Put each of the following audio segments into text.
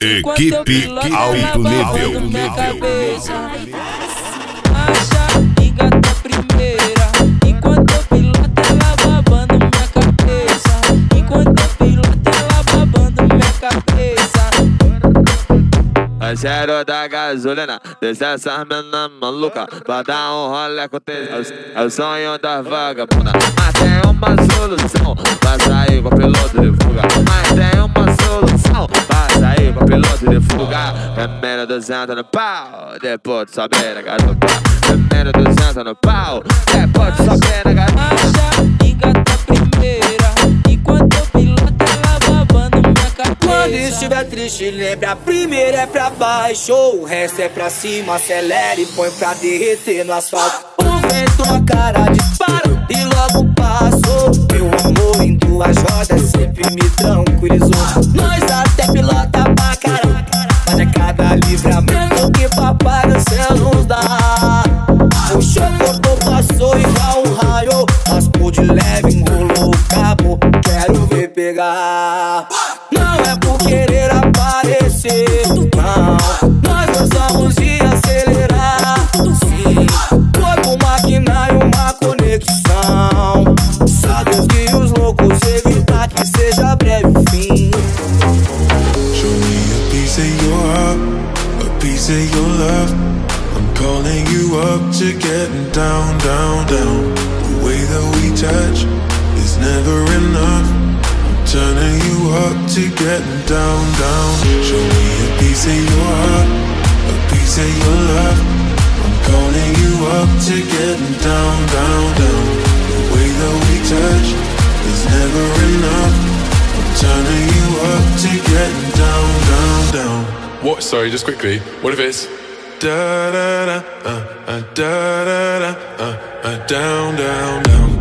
Equipe alto nível. Acha, engata a primeira. Enquanto eu piloto, ela babando minha cabeça. Enquanto eu piloto, ela babando minha cabeça. Cheiro da gasolina, deixa essas meninas malucas pra dar um rolê com vocês. É o sonho da vagabunda. Mas tem uma solução pra sair com o piloto de fuga. Mas tem uma solução pra sair com o piloto de fuga. Primeiro 200 no pau, depois de saber na garupa. Primeiro 200 no pau, depois de saber na garupa. Acha, engata a primeira. Enquanto eu piloto, ela babando minha cabeça. Quando estiver triste, lembre, a primeira é pra baixo, o resto é pra cima. Acelera e põe pra derreter no asfalto. O vento na cara dispara e logo passou. Meu amor em duas rodas sempre me tranquilizou. Nós até pilota pra caralho, mas é cada livramento que papai do céu nos dá. O chocobo passou igual um raio, raspou de leve, enrolou o cabo, quero ver pegar. Não é por querer aparecer, não, nós gostamos de acelerar. Sim, corpo, máquina e uma conexão. Só Deus que os loucos evitar que seja breve o fim. Show me a piece of your heart, a piece of your love. I'm calling you up to getting down, down, down. The way that we touch is never enough. I'm turning you up to getting down, down. Show me a piece of your heart, a piece of your love. I'm calling you up to getting down, down, down. The way that we touch is never enough. I'm turning you up to getting down, down, down. What? Sorry, just quickly. What if it's Da da da, da da da, down, down, down.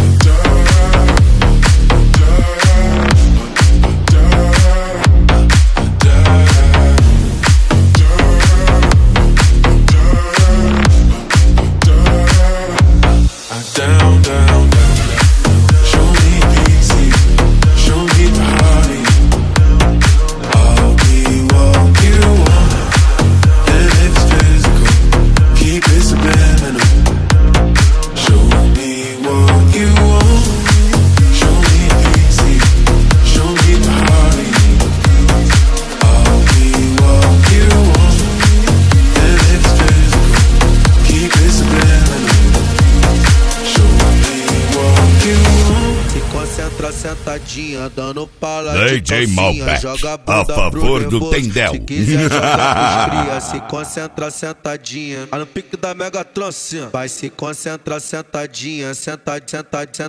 Down, down, down. Show me easy, show me body. I'll be what you want, and it's physical. Keep it subliminal. Show me what you want. Show me easy, show me body. I'll be what you want, and it's physical. Keep it subliminal. Se concentra sentadinha, dando pala de DJ calcinha, Malbec, joga a a bunda favor pro do nervoso. Tendel. Se quiser jogar pros cria, se concentra sentadinha, no pique da Mega Trancinha. Vai se concentra sentadinha, sentadinha,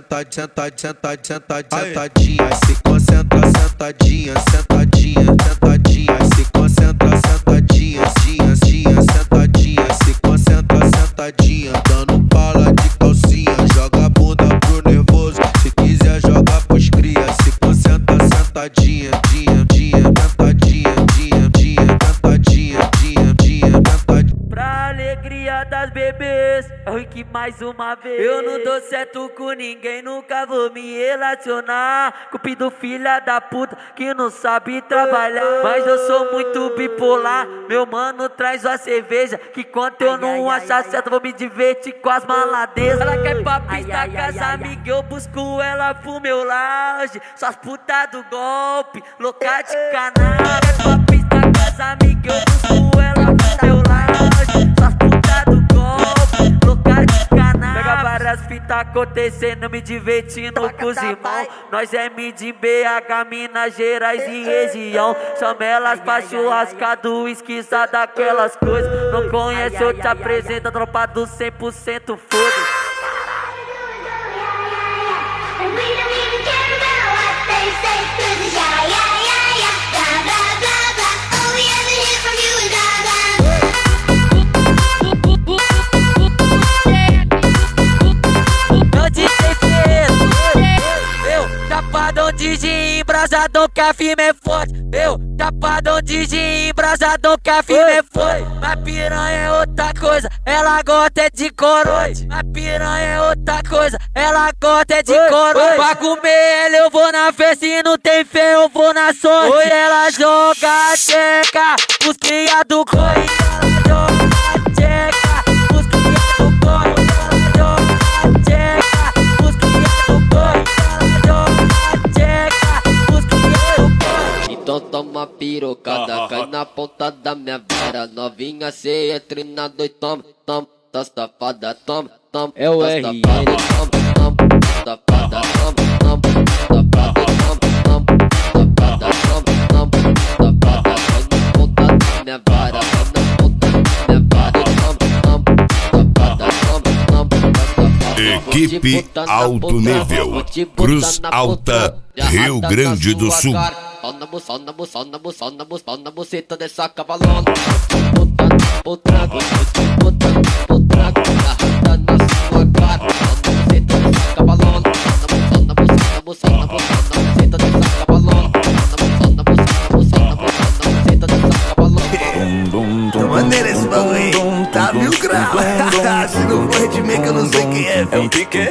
sentadinha. Se concentra sentadinha, sentadinha, sentadinha. Se concentra sentadinha, sentadinha. Se concentra sentadinha, dando pala de calcinha, joga a bunda pro nervoso. Se quiser jogar pros cria, se concentra sentadinha, sentadinha. Pra alegria das bebês, é o Rick mais uma vez. Eu não dou certo com ninguém, nunca vou me relacionar. Cupido filha da puta que não sabe trabalhar. Mas eu sou muito bipolar, meu mano traz a cerveja, que quando eu não achar certo vou me divertir com as maladezas. Ela quer pra pista com as amigas, eu busco ela pro meu lounge. Só as putas do golpe, louca de canal. Ela quer pra pista com as amigas, eu busco ela pro meu lounge. Só as putas do golpe, louca de canal. Pega várias fitas acontecendo, me divertindo com os irmãos. Nós é de BH, Minas Gerais e região. Chama elas pra churrascado, esquiça daquelas coisas. Não conhece, eu te apresento a tropa do 100% foda. Chapadão de gin, embrasadão que a firma é forte. Eu, chapadão de gin, embrasadão que a firma é forte. Mas piranha é outra coisa, ela gosta é de corote. A piranha é outra coisa, ela gosta é de corote. Pra comer ela eu vou na festa e não tem fé eu vou na sorte. Oi, ela joga a tcheca, os cria do corre. Ela joga a tcheca, os cria do corre. Ela joga a tcheca, os cria do corre. Ela joga a tcheca, os cria do corre. Então toma pirocada, cai na ponta da minha vara. Novinha, cê entre na dois, toma, toma, tá safada, toma, toma. É o R, toma, toma, tá safada, toma, toma, safada, toma, toma, safada, toma, toma, safada. Cai na ponta da minha vara, cai na ponta da minha vara, toma, toma, safada, toma, toma, safada. Equipe Alto Nível, Cruz Alta, Rio Grande do Sul. Só na buceta dessa cavalona. Botando, agarrada na sua cara. Só na buceta dessa cavalona. Só na buceta dessa cavalona. Só na buceta dessa cavalona. Tá maneiro esse bagulho aí, tá 1000 graus. Se não for Hitmaker eu não sei quem é. É um pique?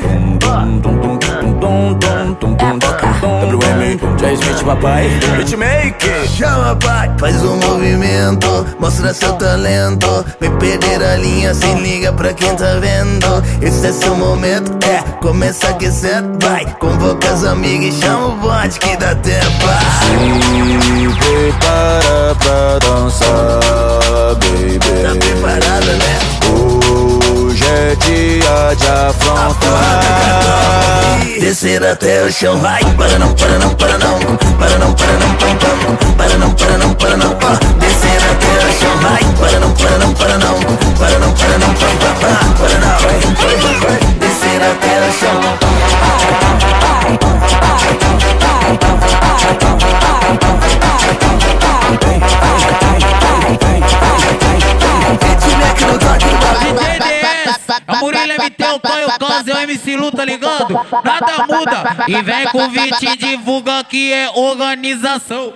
WM, Jay Smith, papai. Hitmaker. Chama pai, faz um movimento, mostra seu talento. Vem perder a linha, se liga pra quem tá vendo. Esse é seu momento, começa aquecendo. Vai, convoca as amigas e chama o bonde que dá tempo. Se prepara pra dançar, baby. Tá preparada, né? Hoje é dia de afrontar. Descer até o chão, vai. Para não, para não, para não. Para não, para não, para não. Para não, para não, para não. Descer até o chão, vai. Para não, para não, para não. Para não, para não, para não. Descer até o chão. A Murilo MT, o Tonho Cans e o MC Lu, tá ligado? Nada muda. E vem com o Vit, divulga que é organização.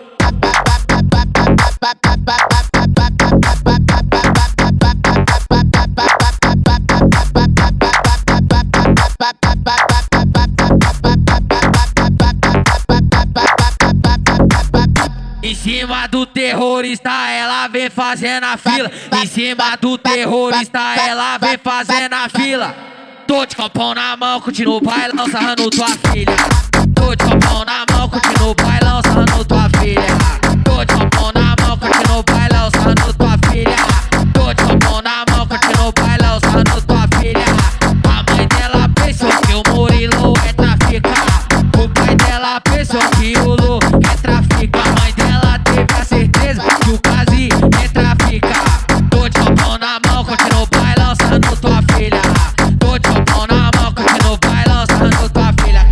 Em cima do terrorista, ela vem fazendo a fila. Em cima do terrorista, ela vem fazendo a fila. Tô de copão na mão, continuo bailão, sarrando tua filha. Tô de copão na mão, continuo bailão, sarrando tua filha. Tô de copão na mão, continuo bailão, sarrando tua filha. Tô de copão na mão, continuo bailão, sarrando tua filha. A mãe dela pensou que o Murilo é traficar. O pai dela pensou que o Lu é traficar. A mãe dela teve a certeza que o Kazi é traficar. Tô de copão na mão, continuo bailão, sarrando tua filha. Tô de copão na mão, continuo bailão, sarrando tua filha.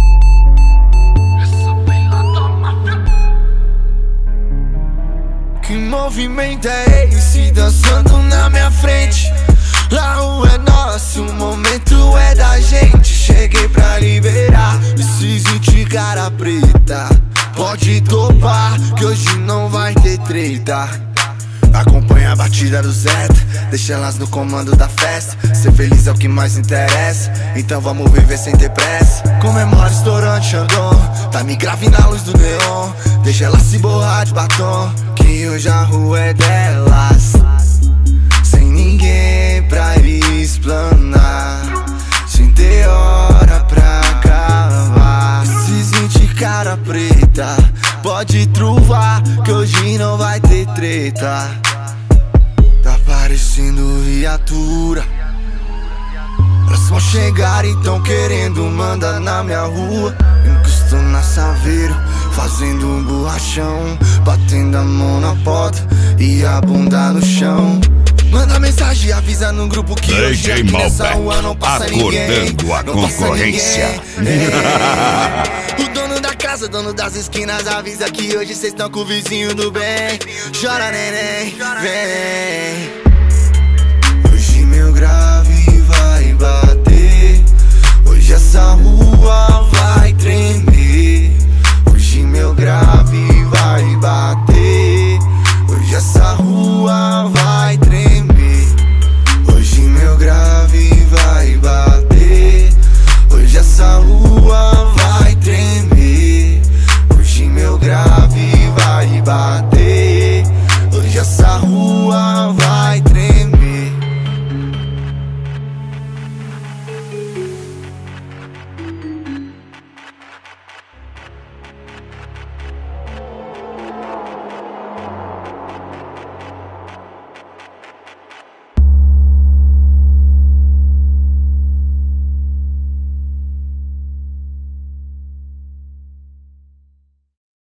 Que movimento é esse dançando na minha frente? A rua é nossa, o momento é da gente. Cheguei pra liberar esses 20 cara preta. Pode topar, que hoje não vai ter treta. Acompanha a batida do Zeta, deixa elas no comando da festa. Ser feliz é o que mais interessa, então vamos viver sem ter pressa. Comemora estourante Xandão, tá me grave na luz do neon. Deixa ela se borrar de batom, que hoje a rua é delas. Sem ninguém pra explanar, sem ter hora pra acabar. Esses 20 cara preta, pode truvar, que hoje não vai ter treta. Tá parecendo viatura, elas vão chegar e tão querendo mandar na minha rua. Encosto na Saveiro, fazendo um borrachão, batendo a mão na porta e a bunda no chão. Manda mensagem, avisa no grupo que hoje aqui nessa rua não passa ninguém. Acordando a concorrência. O dono da casa, dono das esquinas, avisa que hoje cês tão com o vizinho do bem. Chora neném, vem. Hoje meu grave vai bater, hoje essa rua vai tremer. Hoje meu grave vai bater, hoje essa rua vai tremer. Hoje